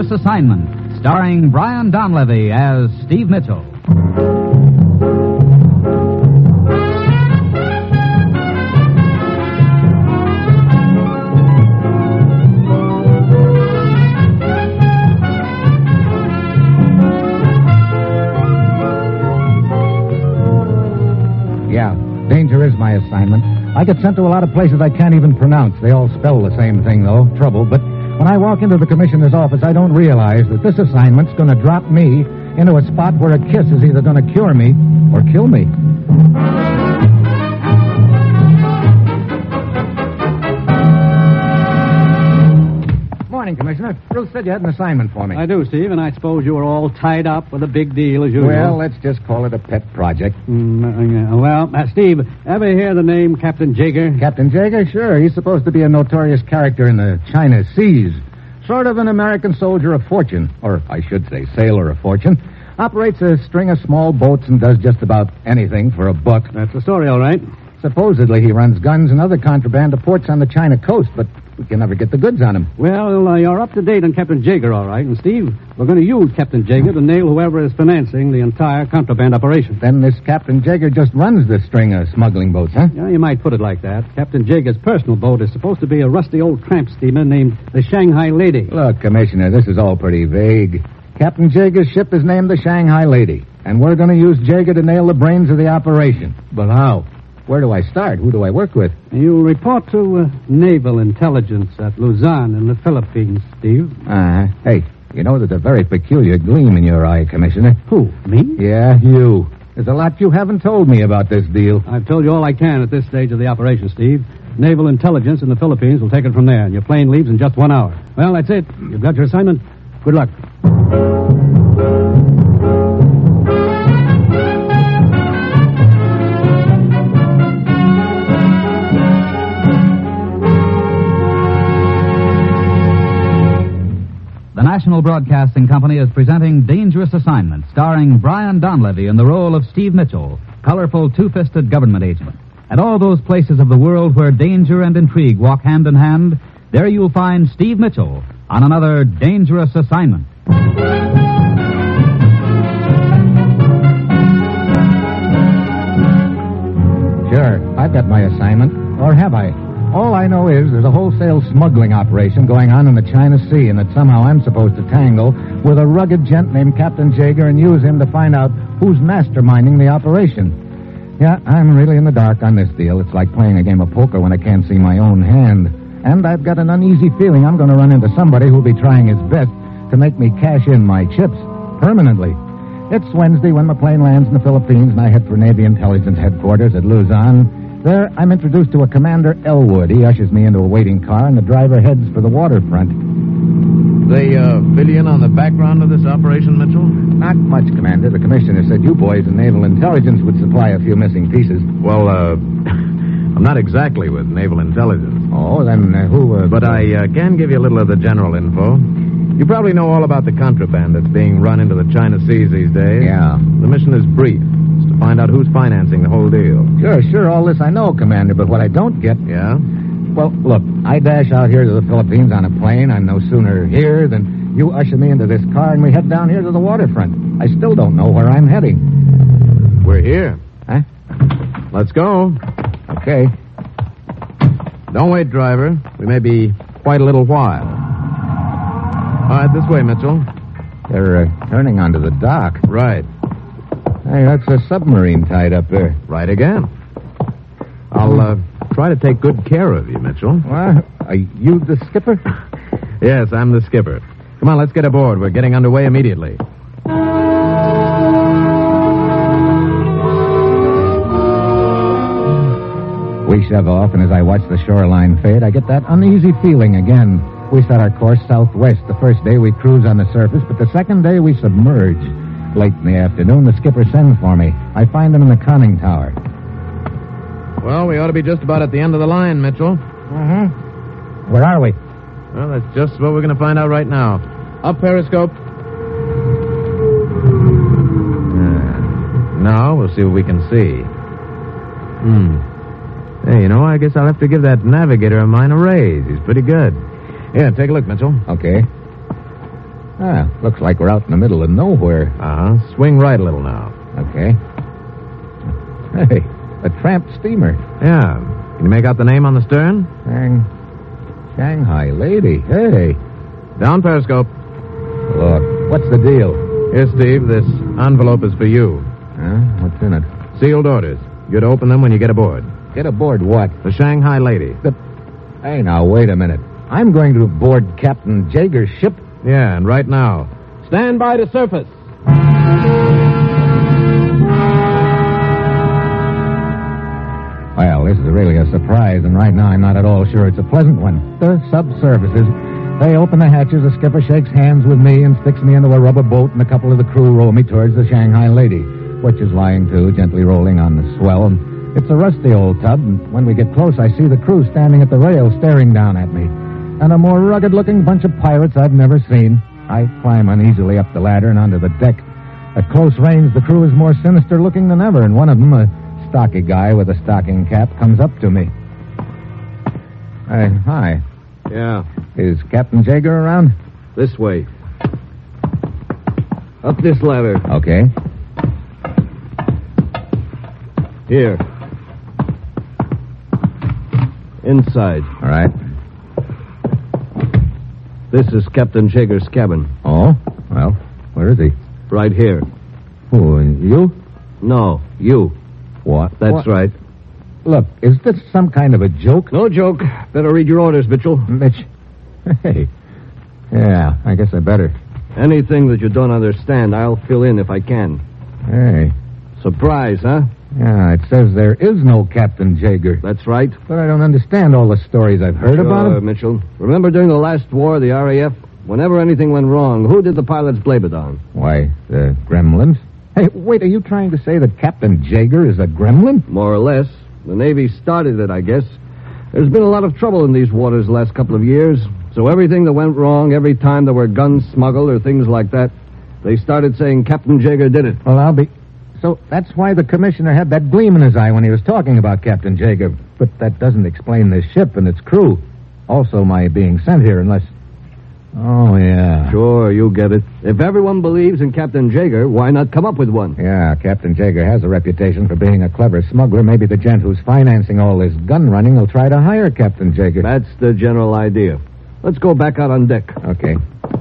Dangerous Assignment, starring Brian Donlevy as Steve Mitchell. Yeah, danger is my assignment. I get sent to a lot of places I can't even pronounce. They all spell the same thing, though, trouble. But when I walk into the commissioner's office, I don't realize that this assignment's going to drop me into a spot where a kiss is either going to cure me or kill me. Morning, Commissioner. Ruth said you had an assignment for me. I do, Steve, and I suppose you were all tied up with a big deal as usual. Well, let's just call it a pet project. Steve, ever hear the name Captain Jaeger? Captain Jaeger? Sure. He's supposed to be a notorious character in the China Seas. Sort of an American soldier of fortune, or I should say sailor of fortune. Operates a string of small boats and does just about anything for a buck. That's the story, all right. Supposedly he runs guns and other contraband to ports on the China coast, but we can never get the goods on him. Well, you're up to date on Captain Jaeger, all right. And, Steve, we're going to use Captain Jaeger to nail whoever is financing the entire contraband operation. Then this Captain Jaeger just runs this string of smuggling boats, huh? Yeah, you might put it like that. Captain Jaeger's personal boat is supposed to be a rusty old tramp steamer named the Shanghai Lady. Look, Commissioner, this is all pretty vague. Captain Jaeger's ship is named the Shanghai Lady, and we're going to use Jaeger to nail the brains of the operation. But how? Where do I start? Who do I work with? You'll report to Naval Intelligence at Luzon in the Philippines, Steve. Hey, you know there's a very peculiar gleam in your eye, Commissioner. Who, me? Yeah, you. There's a lot you haven't told me about this deal. I've told you all I can at this stage of the operation, Steve. Naval Intelligence in the Philippines will take it from there, and your plane leaves in just 1 hour. Well, that's it. You've got your assignment. Good luck. The National Broadcasting Company is presenting Dangerous Assignment, starring Brian Donlevy in the role of Steve Mitchell, colorful two-fisted government agent. At all those places of the world where danger and intrigue walk hand in hand, there you'll find Steve Mitchell on another Dangerous Assignment. Sure, I've got my assignment. Or have I? All I know is there's a wholesale smuggling operation going on in the China Sea, and that somehow I'm supposed to tangle with a rugged gent named Captain Jaeger and use him to find out who's masterminding the operation. Yeah, I'm really in the dark on this deal. It's like playing a game of poker when I can't see my own hand. And I've got an uneasy feeling I'm going to run into somebody who'll be trying his best to make me cash in my chips permanently. It's Wednesday when my plane lands in the Philippines, and I head for Navy Intelligence Headquarters at Luzon. There, I'm introduced to a Commander Elwood. He ushers me into a waiting car, and the driver heads for the waterfront. They fill you in on the background of this operation, Mitchell? Not much, Commander. The commissioner said you boys in Naval Intelligence would supply a few missing pieces. Well, I'm not exactly with Naval Intelligence. Oh, then who... But I can give you a little of the general info. You probably know all about the contraband that's being run into the China Seas these days. Yeah. The mission is brief. It's to find out who's financing the whole deal. Sure, all this I know, Commander, but what I don't get... Yeah? Well, look, I dash out here to the Philippines on a plane. I'm no sooner here than you usher me into this car, and we head down here to the waterfront. I still don't know where I'm heading. We're here. Huh? Let's go. Okay. Don't wait, driver. We may be quite a little while. All right, this way, Mitchell. They're turning onto the dock. Right. Hey, that's a submarine tied up there. Right again. I'll try to take good care of you, Mitchell. What? Are you the skipper? Yes, I'm the skipper. Come on, let's get aboard. We're getting underway immediately. We shove off, and as I watch the shoreline fade, I get that uneasy feeling again. We set our course southwest. The first day we cruise on the surface, but the second day we submerge. Late in the afternoon, the skipper sends for me. I find him in the conning tower. Well, we ought to be just about at the end of the line, Mitchell. Mm-hmm. Where are we? Well, that's just what we're going to find out right now. Up, periscope. Now we'll see what we can see. Hey, you know, I guess I'll have to give that navigator of mine a raise. He's pretty good. Yeah, take a look, Mitchell. Okay. Looks like we're out in the middle of nowhere. Uh-huh. Swing right a little now. Okay. Hey, a tramp steamer. Yeah. Can you make out the name on the stern? Shanghai Lady. Hey. Down periscope. Look, what's the deal? Here, Steve, this envelope is for you. What's in it? Sealed orders. You're to open them when you get aboard. Get aboard what? The Shanghai Lady. Hey, now, wait a minute. I'm going to board Captain Jager's ship. Yeah, and right now. Stand by to surface. Well, this is really a surprise, and right now I'm not at all sure it's a pleasant one. The subservices. They open the hatches, the skipper shakes hands with me and sticks me into a rubber boat, and a couple of the crew row me towards the Shanghai Lady, which is lying to, gently rolling on the swell. And it's a rusty old tub, and when we get close, I see the crew standing at the rail staring down at me. And a more rugged-looking bunch of pirates I've never seen. I climb uneasily up the ladder and onto the deck. At close range, the crew is more sinister-looking than ever, and one of them, a stocky guy with a stocking cap, comes up to me. Hi. Yeah. Is Captain Jager around? This way. Up this ladder. Okay. Here. Inside. All right. This is Captain Jager's cabin. Oh? Well, where is he? Right here. Who, you? No, you. What? That's right. Look, is this some kind of a joke? No joke. Better read your orders, Mitchell. Mitch? Hey. Yeah, I guess I better. Anything that you don't understand, I'll fill in if I can. Hey. Surprise, huh? Yeah, it says there is no Captain Jager. That's right. But I don't understand all the stories I've heard about him. Mitchell. Remember during the last war, the RAF, whenever anything went wrong, who did the pilots blame it on? Why, the gremlins? Hey, wait, are you trying to say that Captain Jager is a gremlin? More or less. The Navy started it, I guess. There's been a lot of trouble in these waters the last couple of years, so everything that went wrong, every time there were guns smuggled or things like that, they started saying Captain Jager did it. Well, I'll be... So that's why the commissioner had that gleam in his eye when he was talking about Captain Jager. But that doesn't explain this ship and its crew. Also my being sent here unless... Oh, yeah. Sure, you get it. If everyone believes in Captain Jager, why not come up with one? Yeah, Captain Jager has a reputation for being a clever smuggler. Maybe the gent who's financing all this gun running will try to hire Captain Jager. That's the general idea. Let's go back out on deck. Okay.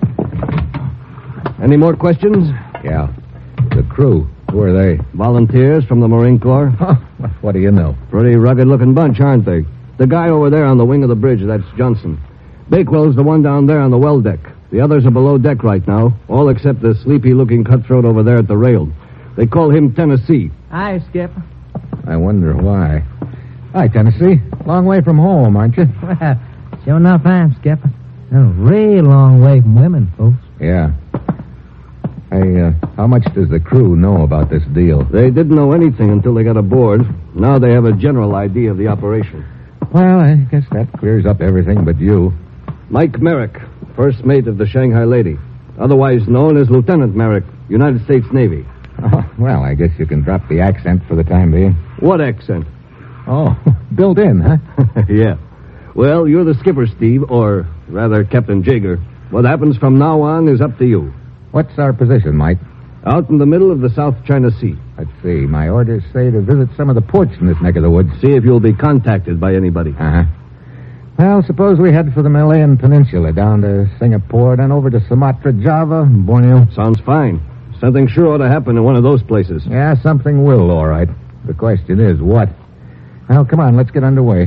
Any more questions? Yeah. The crew, who are they? Volunteers from the Marine Corps. Huh, what do you know? Pretty rugged-looking bunch, aren't they? The guy over there on the wing of the bridge, that's Johnson. Bakewell's the one down there on the well deck. The others are below deck right now, all except the sleepy-looking cutthroat over there at the rail. They call him Tennessee. Hi, Skip. I wonder why. Hi, Tennessee. Long way from home, aren't you? Well, sure enough I am, Skip. A real long way from women, folks. Yeah. Hey, how much does the crew know about this deal? They didn't know anything until they got aboard. Now they have a general idea of the operation. Well, I guess that clears up everything but you. Mike Merrick, first mate of the Shanghai Lady, otherwise known as Lieutenant Merrick, United States Navy. Oh, well, I guess you can drop the accent for the time being. What accent? Oh, built in, huh? Yeah. Well, you're the skipper, Steve, or rather Captain Jager. What happens from now on is up to you. What's our position, Mike? Out in the middle of the South China Sea. Let's see. My orders say to visit some of the ports in this neck of the woods. See if you'll be contacted by anybody. Uh-huh. Well, suppose we head for the Malayan Peninsula, down to Singapore, then over to Sumatra, Java, Borneo. Sounds fine. Something sure ought to happen in one of those places. Yeah, something will, all right. The question is, what? Well, come on, let's get underway.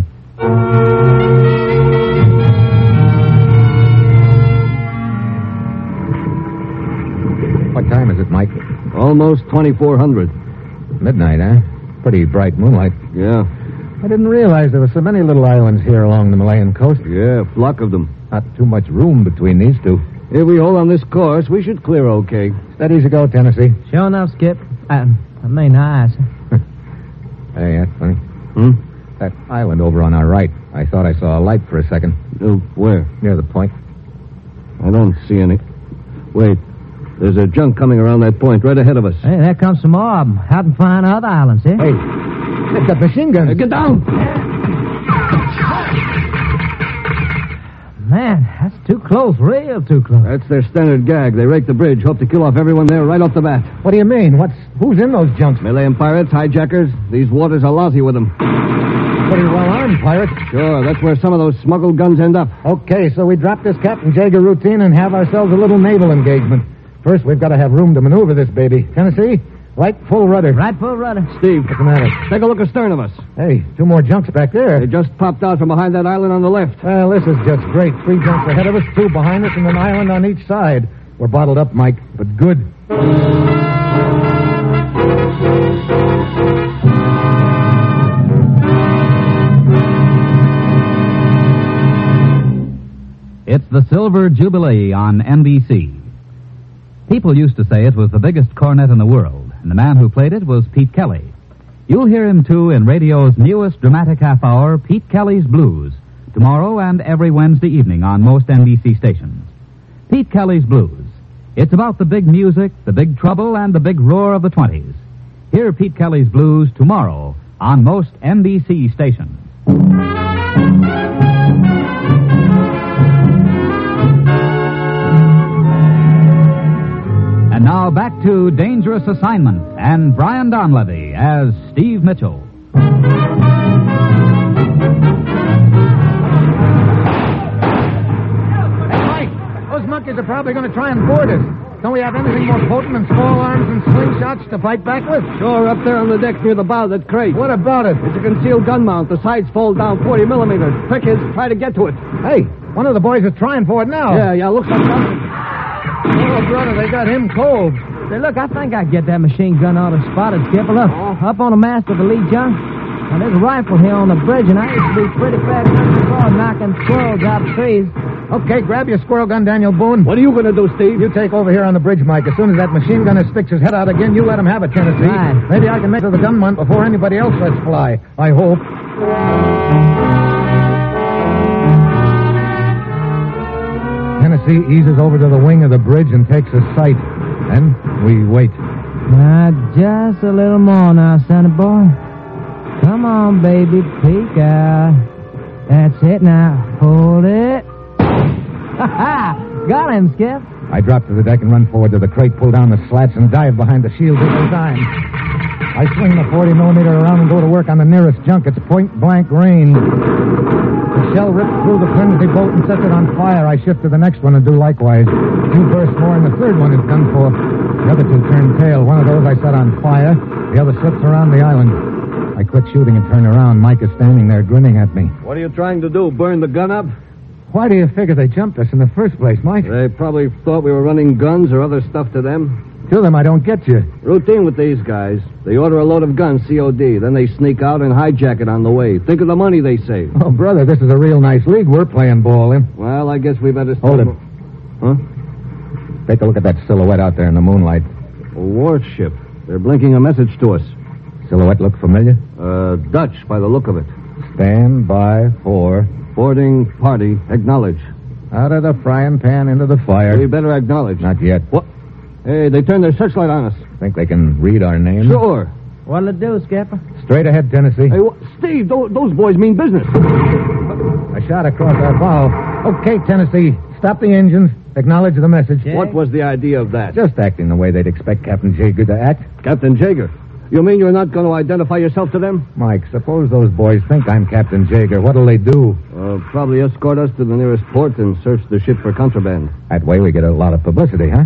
What time is it, Mike? Almost 2400. Midnight, huh? Pretty bright moonlight. Yeah. I didn't realize there were so many little islands here along the Malayan coast. Yeah, a flock of them. Not too much room between these two. If we hold on this course, we should clear okay. Steady as you go, Tennessee. Sure enough, Skip. I mean, eyes. Hey, that's funny. Hmm? That island over on our right. I thought I saw a light for a second. Where? Near the point. I don't see any. Wait. There's a junk coming around that point right ahead of us. Hey, there comes some more of them. Out and find other islands, eh? Hey, they've got machine guns. Get down! Man, that's Too close, real too close. That's their standard gag. They rake the bridge, hope to kill off everyone there right off the bat. What do you mean? Who's in those junks? Malayan pirates, hijackers. These waters are lousy with them. Pretty well-armed pirates. Sure, that's where some of those smuggled guns end up. Okay, so we drop this Captain Jaeger routine and have ourselves a little naval engagement. First, we've got to have room to maneuver this baby. Tennessee, right full rudder. Right full rudder. Steve, What's the matter? take a look astern of us. Hey, 2 more junks back there. They just popped out from behind that island on the left. Well, this is just great. 3 junks ahead of us, 2 behind us, and an island on each side. We're bottled up, Mike, but good. It's the Silver Jubilee on NBC. People used to say it was the biggest cornet in the world, and the man who played it was Pete Kelly. You'll hear him, too, in radio's newest dramatic half-hour, Pete Kelly's Blues, tomorrow and every Wednesday evening on most NBC stations. Pete Kelly's Blues. It's about the big music, the big trouble, and the big roar of the 20s. Hear Pete Kelly's Blues tomorrow on most NBC stations. And now back to Dangerous Assignment and Brian Donlevy as Steve Mitchell. Hey, Mike, those monkeys are probably going to try and board us. Don't we have anything more potent than small arms and slingshots to fight back with? Sure, up there on the deck near the bow of that crate. What about it? It's a concealed gun mount. The sides fold down 40 millimeters. Trick is, try to get to it. Hey, one of the boys is trying for it now. Yeah, looks like something. Oh, brother, they got him cold. Say, look, I think I can get that machine gun auto spotted, Skipper. Look, up on the mast of the lead junk. Now, there's a rifle here on the bridge, and I used to be pretty fast before knocking squirrels out of trees. Okay, grab your squirrel gun, Daniel Boone. What are you going to do, Steve? You take over here on the bridge, Mike. As soon as that machine gunner sticks his head out again, you let him have it, Tennessee. Right. Maybe I can make it to the gun mount before anybody else lets fly. I hope. Tennessee eases over to the wing of the bridge and takes a sight. Then we wait. Now, just a little more now, sonny boy. Come on, baby, peek out. That's it now. Hold it. Ha-ha! Got him, Skip. I drop to the deck and run forward to the crate, pull down the slats, and dive behind the shield at the time. I swing the 40 millimeter around and go to work on the nearest junk. It's point-blank range. The shell rips through the flimsy boat and sets it on fire. I shift to the next one and do likewise. 2 bursts more, and the third one is done for. The other 2 turn tail. One of those I set on fire. The other slips around the island. I quit shooting and turn around. Mike is standing there grinning at me. What are you trying to do, burn the gun up? Why do you figure they jumped us in the first place, Mike? They probably thought we were running guns or other stuff to them. To them, I don't get you. Routine with these guys. They order a load of guns, COD. Then they sneak out and hijack it on the way. Think of the money they save. Oh, brother, this is a real nice league we're playing ball in. Well, I guess we better... Hold it. Huh? Take a look at that silhouette out there in the moonlight. A warship. They're blinking a message to us. Silhouette look familiar? Dutch, by the look of it. Stand by for... Boarding party. Acknowledge. Out of the frying pan into the fire. We better acknowledge. Not yet. What? Hey, they turned their searchlight on us. Think they can read our names? Sure. What'll it do, Skipper? Straight ahead, Tennessee. Hey, Steve, those boys mean business. A shot across our bow. Okay, Tennessee. Stop the engines. Acknowledge the message. Yeah. What was the idea of that? Just acting the way they'd expect Captain Jaeger to act. Captain Jaeger. You mean you're not going to identify yourself to them? Mike, suppose those boys think I'm Captain Jaeger. What'll they do? Probably escort us to the nearest port and search the ship for contraband. That way we get a lot of publicity, huh?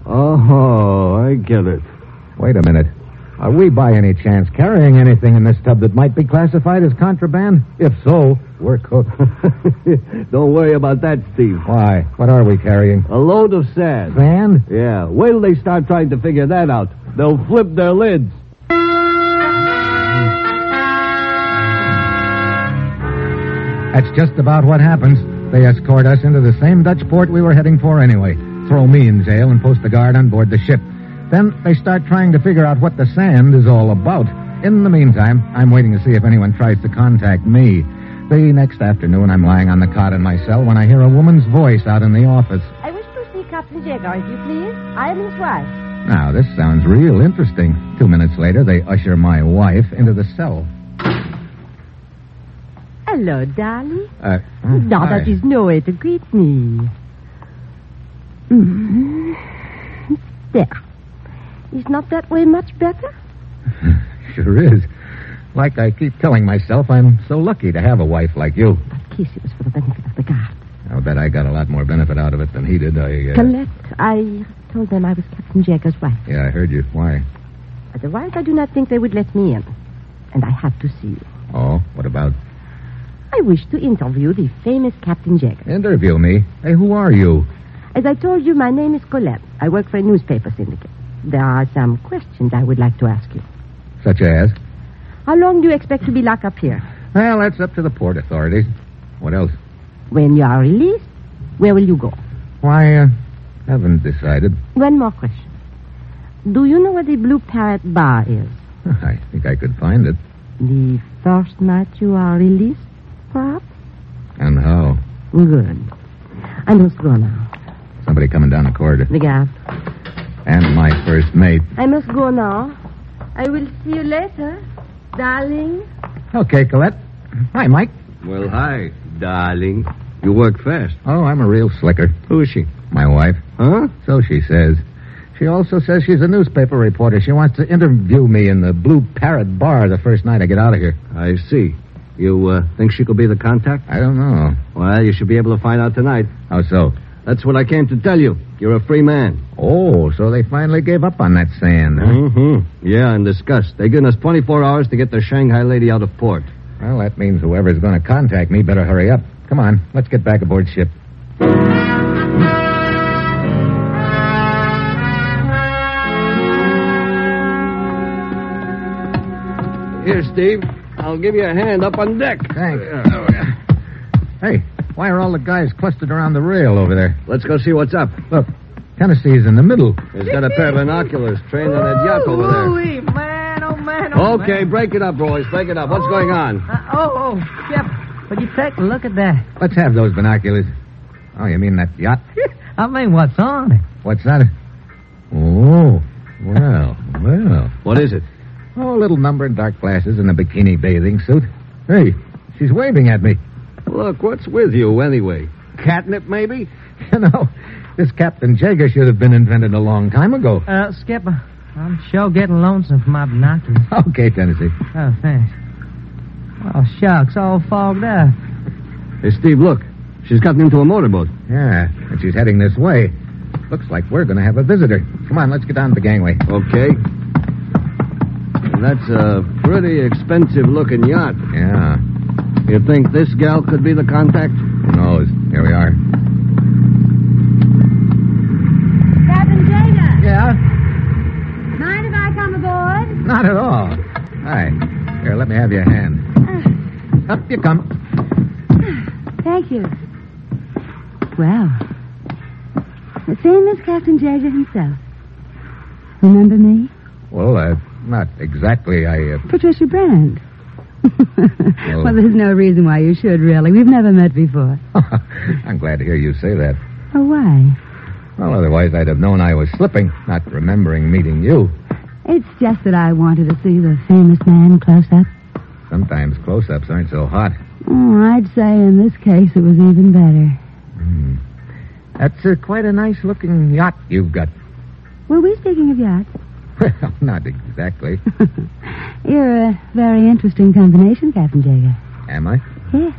Oh, I get it. Wait a minute. Are we by any chance carrying anything in this tub that might be classified as contraband? If so, we're cooked. Don't worry about that, Steve. Why? What are we carrying? A load of sand. Sand? Yeah. Wait till they start trying to figure that out. They'll flip their lids. That's just about what happens. They escort us into the same Dutch port we were heading for anyway. Throw me in jail and post a guard on board the ship. Then they start trying to figure out what the sand is all about. In the meantime, I'm waiting to see if anyone tries to contact me. The next afternoon, I'm lying on the cot in my cell when I hear a woman's voice out in the office. I wish to see Captain Jaeger, if you please. I am his wife. Now, this sounds real interesting. 2 minutes later, they usher my wife into the cell. Hello, darling. Now, that is no way to greet me. There. Is not that way much better? Sure is. Like I keep telling myself, I'm so lucky to have a wife like you. But kiss it was for the benefit of the guard. I'll bet I got a lot more benefit out of it than he did. Colette, I told them I was Captain Jagger's wife. Yeah, I heard you. Why? Otherwise, I do not think they would let me in. And I have to see you. Oh, what about? I wish to interview the famous Captain Jagger. Interview me? Hey, who are you? As I told you, my name is Colette. I work for a newspaper syndicate. There are some questions I would like to ask you. Such as? How long do you expect to be locked up here? Well, that's up to the port authorities. What else? When you are released, where will you go? Why, haven't decided. One more question. Do you know where the Blue Parrot Bar is? I think I could find it. The first night you are released, perhaps? And how? Good. I must go now. Somebody coming down the corridor. The guard. And my first mate. I must go now. I will see you later, darling. Okay, Colette. Hi, Mike. Well, hi, darling. You work fast. Oh, I'm a real slicker. Who is she? My wife. Huh? So she says. She also says she's a newspaper reporter. She wants to interview me in the Blue Parrot Bar the first night I get out of here. I see. You think she could be the contact? I don't know. Well, you should be able to find out tonight. How so? That's what I came to tell you. You're a free man. Oh, so they finally gave up on that sand, huh? Mm-hmm. Yeah, in disgust. They're giving us 24 hours to get the Shanghai lady out of port. Well, that means whoever's going to contact me better hurry up. Come on, let's get back aboard ship. Here, Steve. I'll give you a hand up on deck. Thanks. Hey, why are all the guys clustered around the rail over there? Let's go see what's up. Look, Tennessee's in the middle. He's got a pair of binoculars trained on that yacht over there. Man, oh, man, Okay, break it up, boys. Break it up. What's going on? Skip, would you take a look at that? Let's have those binoculars. Oh, you mean that yacht? I mean, what's on it? What's that? Oh, well. What is it? Oh, a little number in dark glasses and a bikini bathing suit. Hey, she's waving at me. Look, what's with you anyway? Catnip, maybe? You know, this Captain Jagger should have been invented a long time ago. Skip, I'm sure getting lonesome for my binoculars. Okay, Tennessee. Oh, thanks. Oh, shucks, all fogged up. Hey, Steve, look. She's gotten into a motorboat. Yeah, and she's heading this way. Looks like we're going to have a visitor. Come on, let's get down the gangway. Okay. And that's a pretty expensive-looking yacht. Yeah. You think this gal could be the contact? Who knows? Here we are. Captain Jagger. Yeah? Mind if I come aboard? Not at all. Hi. Here, let me have your hand. Up you come. Thank you. Well, the famous Captain Jagger himself. Remember me? Well, not exactly. Patricia Brand. Well, there's no reason why you should, really. We've never met before. I'm glad to hear you say that. Oh, why? Well, otherwise I'd have known I was slipping, not remembering meeting you. It's just that I wanted to see the famous man close up. Sometimes close-ups aren't so hot. Oh, I'd say in this case it was even better. That's quite a nice-looking yacht you've got. Were we speaking of yachts? Well, not exactly. You're a very interesting combination, Captain Jagger. Am I? Yes.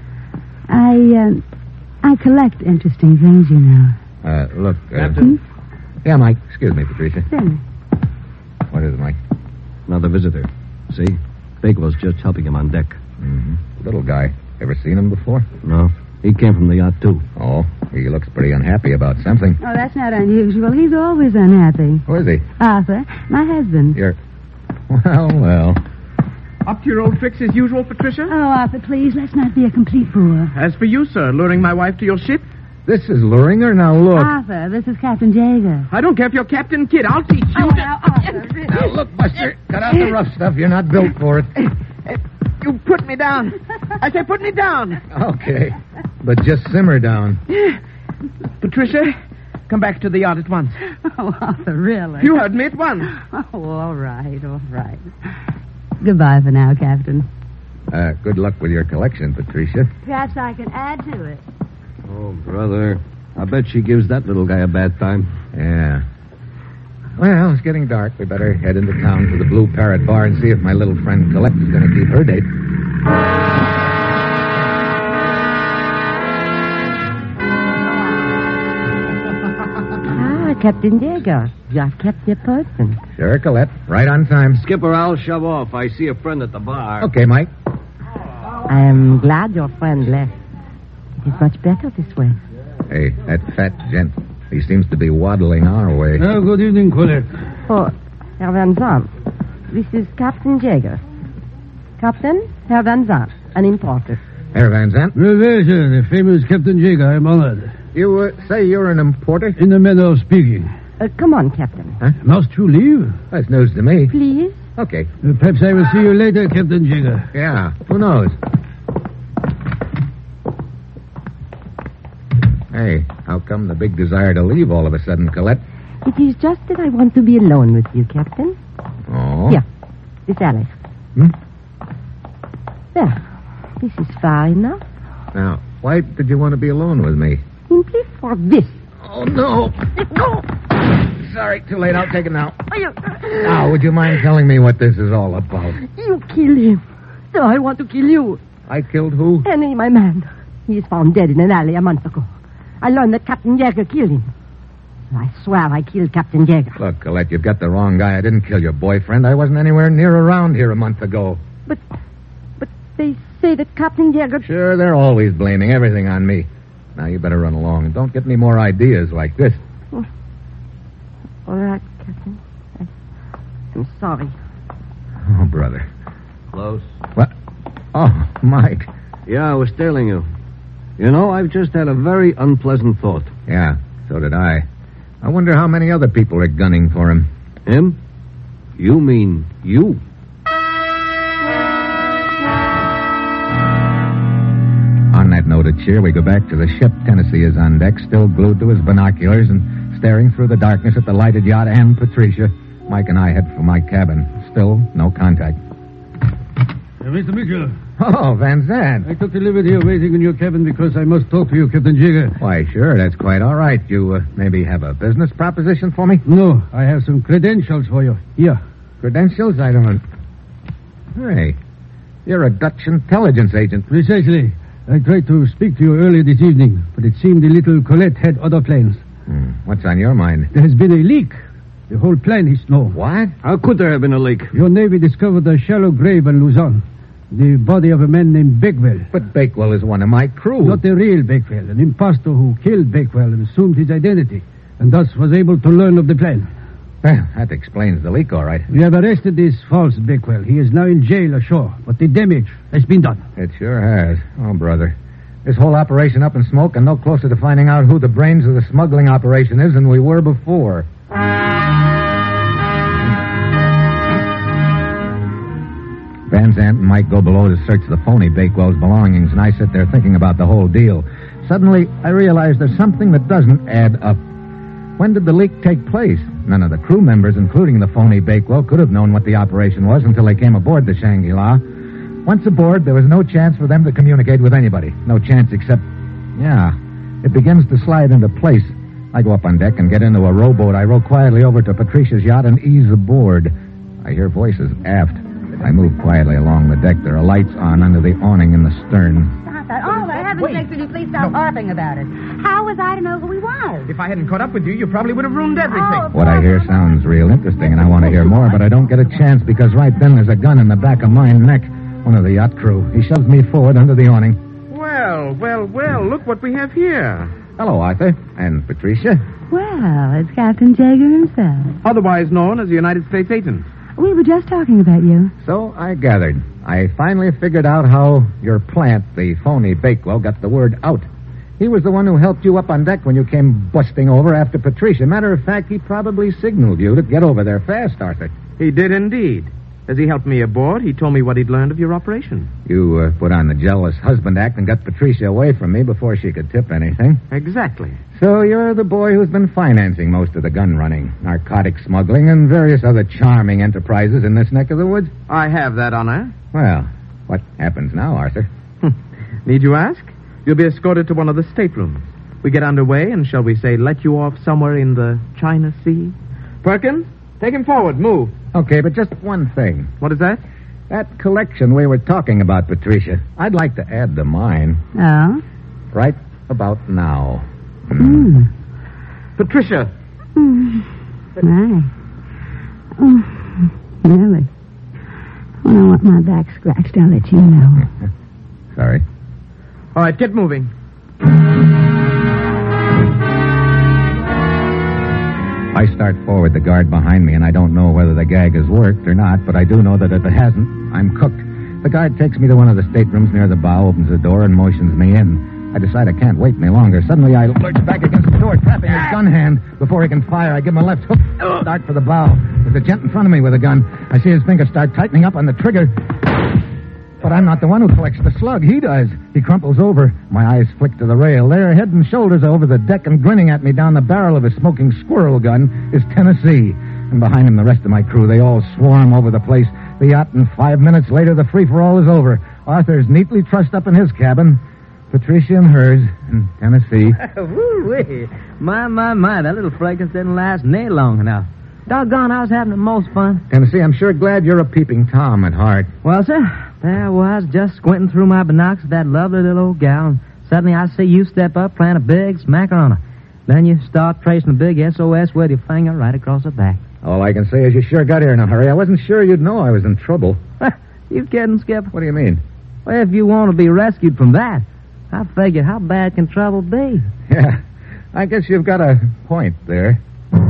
I collect interesting things, you know. Look, Captain? Yeah, Mike. Excuse me, Patricia. Certainly. What is it, Mike? Another visitor. See? Bakewell's just helping him on deck. Mm-hmm. Little guy. Ever seen him before? No. He came from the yacht, too. Oh, he looks pretty unhappy about something. Oh, that's not unusual. He's always unhappy. Who is he? Arthur, my husband. You're... Well. Up to your old tricks as usual, Patricia? Oh, Arthur, please, let's not be a complete bore. As for you, sir, luring my wife to your ship? This is luring her. Now, look. Arthur, this is Captain Jagger. I don't care if you're Captain Kidd. I'll teach you. Oh, now, Arthur, really. Now, look, Buster. Cut out the rough stuff. You're not built for it. You put me down. I say put me down. Okay. But just simmer down. Patricia, come back to the yacht at once. Oh, Arthur, really? You heard me at once. Oh, all right, all right. Goodbye for now, Captain. Good luck with your collection, Patricia. Perhaps I can add to it. Oh, brother. I bet she gives that little guy a bad time. Yeah. Well, it's getting dark. We better head into town to the Blue Parrot Bar and see if my little friend Colette is going to keep her date. Captain Jaeger, you have kept your appointment. Sure, Colette. Right on time. Skipper, I'll shove off. I see a friend at the bar. Okay, Mike. I am glad your friend left. It is much better this way. Hey, that fat gent. He seems to be waddling our way. Good evening, Colette. Oh, Herr Van Zandt, this is Captain Jaeger. Captain, Herr Van Zandt, an importer. Herr Van Zandt? Well, sir, the famous Captain Jaeger. I'm honored. You say you're an importer? In the manner of speaking. Come on, Captain. Huh? Must you leave? That's news to me. Please? Okay. Perhaps I will see you later, Captain Jaeger. Yeah, who knows? Hey, how come the big desire to leave all of a sudden, Colette? It is just that I want to be alone with you, Captain. Oh? Here, this alley. Hmm? There. This is far enough. Now, why did you want to be alone with me? Simply for this. Oh, no. No! Sorry, too late. I'll take it now. You... Now, would you mind telling me what this is all about? You kill him. So I want to kill you. I killed who? Henry, my man. He is found dead in an alley a month ago. I learned that Captain Jaeger killed him. I swear I killed Captain Jaeger. Look, Colette, you've got the wrong guy. I didn't kill your boyfriend. I wasn't anywhere near around here a month ago. But they say that Captain Jaeger... Sure, they're always blaming everything on me. Now, you better run along and don't get any more ideas like this. Oh. All right, Captain. I'm sorry. Oh, brother. Close. What? Oh, Mike. Yeah, I was telling you. You know, I've just had a very unpleasant thought. Yeah, so did I. I wonder how many other people are gunning for him. Him? You mean you? On that note of cheer, we go back to the ship. Tennessee is on deck, still glued to his binoculars and staring through the darkness at the lighted yacht and Patricia. Mike and I head for my cabin. Still no contact. Mr. Mitchell. Oh, Van Zandt. I took the liberty of waiting in your cabin because I must talk to you, Captain Jaeger. Why, sure, that's quite all right. You maybe have a business proposition for me? No, I have some credentials for you. Here. Credentials? I don't... Hey, you're a Dutch intelligence agent. Precisely. I tried to speak to you earlier this evening, but it seemed the little Colette had other plans. What's on your mind? There has been a leak. The whole plan is no. What? How could there have been a leak? Your Navy discovered a shallow grave in Luzon. The body of a man named Bakewell. But Bakewell is one of my crew. Not the real Bakewell, an impostor who killed Bakewell and assumed his identity, and thus was able to learn of the plan. Well, that explains the leak, all right. We have arrested this false Bakewell. He is now in jail ashore, but the damage has been done. It sure has. Oh, brother. This whole operation up in smoke and no closer to finding out who the brains of the smuggling operation is than we were before. Van Zandt and Mike go below to search the phony Bakewell's belongings, and I sit there thinking about the whole deal. Suddenly, I realize there's something that doesn't add up. When did the leak take place? None of the crew members, including the phony Bakewell, could have known what the operation was until they came aboard the Shangri-La. Once aboard, there was no chance for them to communicate with anybody. No chance except... Yeah, it begins to slide into place. I go up on deck and get into a rowboat. I row quietly over to Patricia's yacht and ease aboard. I hear voices aft. I move quietly along the deck. There are lights on under the awning in the stern. Stop that. Oh, for heaven's sake, will you please stop harping about it? How was I to know who he was? If I hadn't caught up with you, you probably would have ruined everything. Oh, What I hear sounds real interesting, and I want to hear more, but I don't get a chance because right then there's a gun in the back of my neck. One of the yacht crew. He shoves me forward under the awning. Well, look what we have here. Hello, Arthur. And Patricia. Well, it's Captain Jaeger himself. Otherwise known as the United States agent. We were just talking about you. So I gathered. I finally figured out how your plant, the phony Bakewell, got the word out. He was the one who helped you up on deck when you came busting over after Patricia. Matter of fact, he probably signaled you to get over there fast, Arthur. He did indeed. As he helped me aboard, he told me what he'd learned of your operation. You put on the jealous husband act and got Patricia away from me before she could tip anything. Exactly. So you're the boy who's been financing most of the gun running, narcotic smuggling, and various other charming enterprises in this neck of the woods? I have that honor. Well, What happens now, Arthur? Need you ask? You'll be escorted to one of the staterooms. We get underway and, shall we say, let you off somewhere in the China Sea? Perkins, take him forward. Move. Okay, but just one thing. What is that? That collection we were talking about, Patricia, I'd like to add to mine. Oh? Right about now. Patricia. My. Oh, really? When I want my back scratched, I'll let you know. Sorry. All right, get moving. I start forward, the guard behind me, and I don't know whether the gag has worked or not, but I do know that if it hasn't, I'm cooked. The guard takes me to one of the staterooms near the bow, opens the door, and motions me in. I decide I can't wait any longer. Suddenly, I lurch back against the door, trapping his gun hand. Before he can fire, I give him a left hook, start for the bow. There's a gent in front of me with a gun. I see his fingers start tightening up on the trigger. But I'm not the one who collects the slug. He does. He crumples over. My eyes flick to the rail. There, head and shoulders over the deck and grinning at me down the barrel of his smoking squirrel gun is Tennessee. And behind him, the rest of my crew. They all swarm over the place. The yacht, and 5 minutes later, the free-for-all is over. Arthur's neatly trussed up in his cabin. Patricia in hers, and Tennessee. Woo-wee. My, that little fracas didn't last near long enough. Doggone, I was having the most fun. Tennessee, I'm sure glad you're a peeping Tom at heart. Well, sir, there I was, just squinting through my binocs at that lovely little old gal, and suddenly I see you step up, plant a big smacker on her. Then you start tracing a big SOS with your finger right across her back. All I can say is you sure got here in a hurry. I wasn't sure you'd know I was in trouble. You kidding, Skip? What do you mean? Well, if you want to be rescued from that, I figured, how bad can trouble be? Yeah, I guess you've got a point there.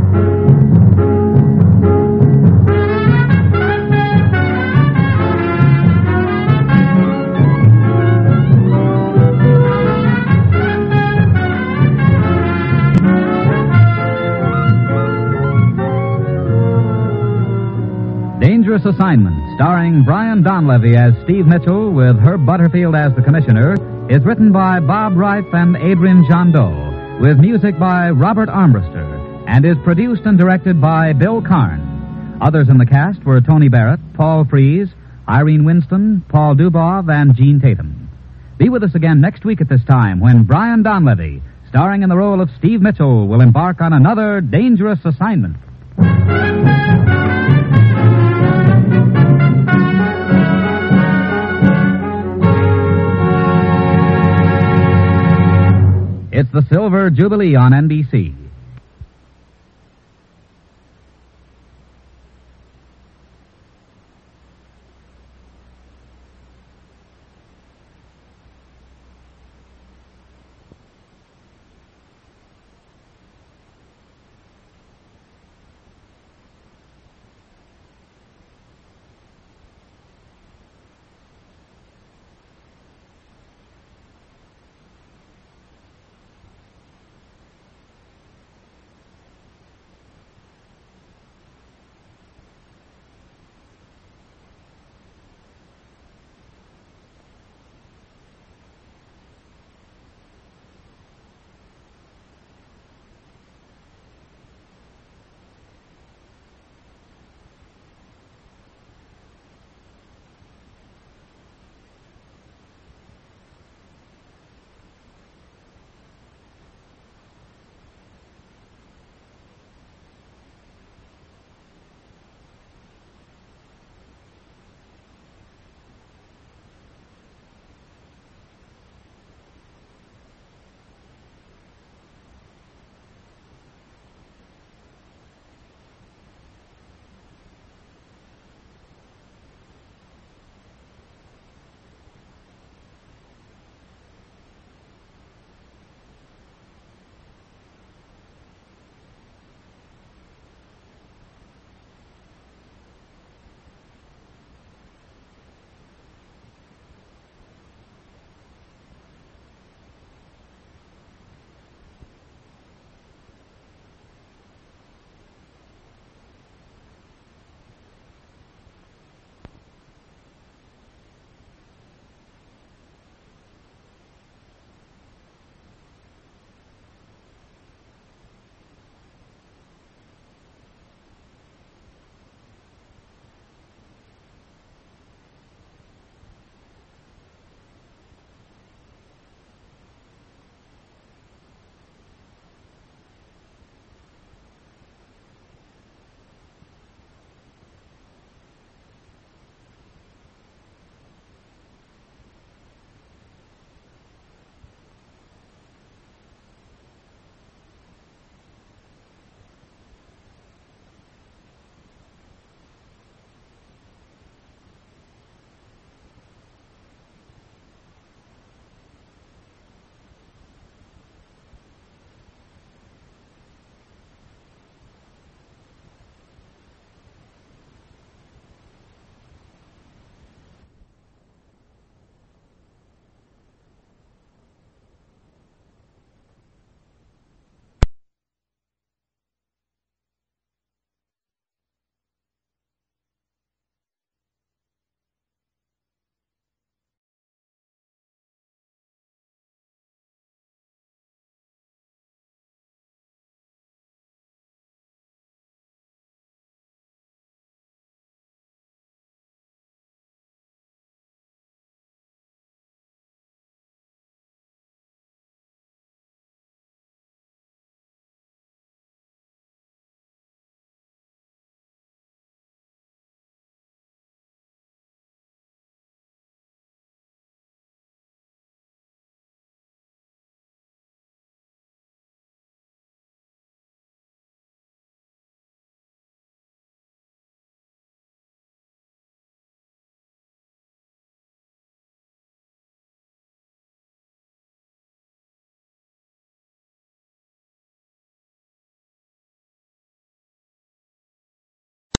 Dangerous Assignment, starring Brian Donlevy as Steve Mitchell with Herb Butterfield as the commissioner, is written by Bob Reif and Adrian Jandot, with music by Robert Armbruster, and is produced and directed by Bill Karn. Others in the cast were Tony Barrett, Paul Frees, Irene Winston, Paul Dubov, and Gene Tatum. Be with us again next week at this time when Brian Donlevy, starring in the role of Steve Mitchell, will embark on another dangerous assignment. It's the Silver Jubilee on NBC.